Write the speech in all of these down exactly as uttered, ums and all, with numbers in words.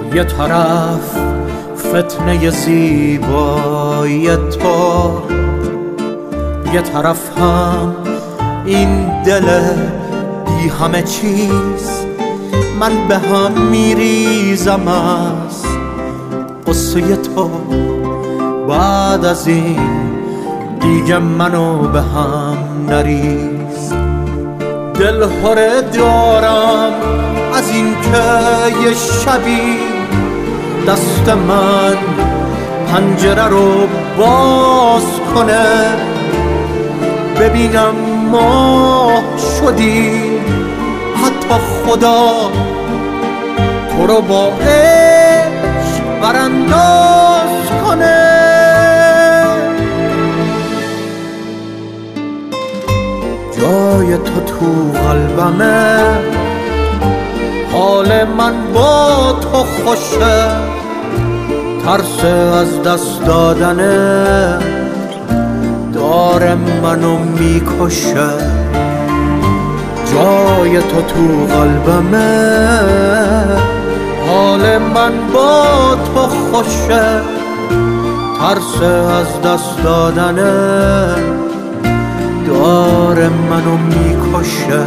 یه طرف فتنه زیبایی تو، یه طرف هم این دل بی همه چیز. من به هم میریزم از قصه تو، بعد از این دیگه منو به هم نریز. دل هره دارم از این که یه شبی دست من پنجره رو باز کنه، ببینم ما شدیم حتی خدا تو رو با عشق برانداز کنه. جای تو تو قلبمه، حال من با تو خوشه، ترس از دست دادنه داره منو میکشه. جای تو تو قلبمه، حال من با تو خوشه، ترس از دست دادنه داره منو میکشه.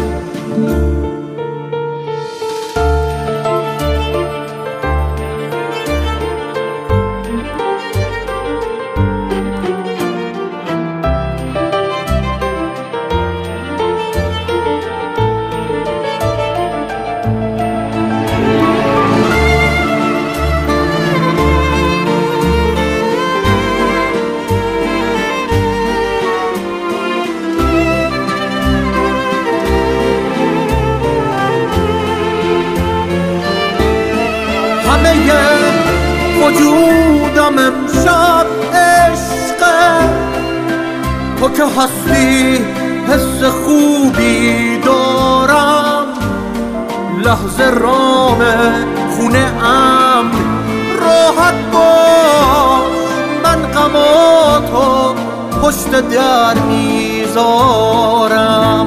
وجودم امشب عشقه، تو که هستی حس خوبی دارم. لحظه رام خونه ام راحت باش، من غماتو پشت در میذارم.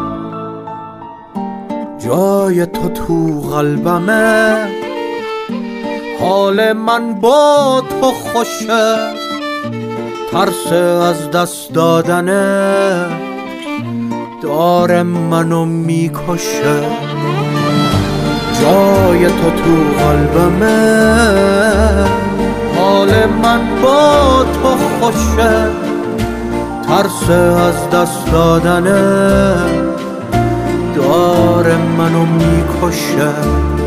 جای تو تو قلبمه، حال من با تو خوشه، ترس از دست دادنه داره منو میکشه. جای تو تو قلبمه، حال من با تو خوشه، ترس از دست دادنه داره منو میکشه.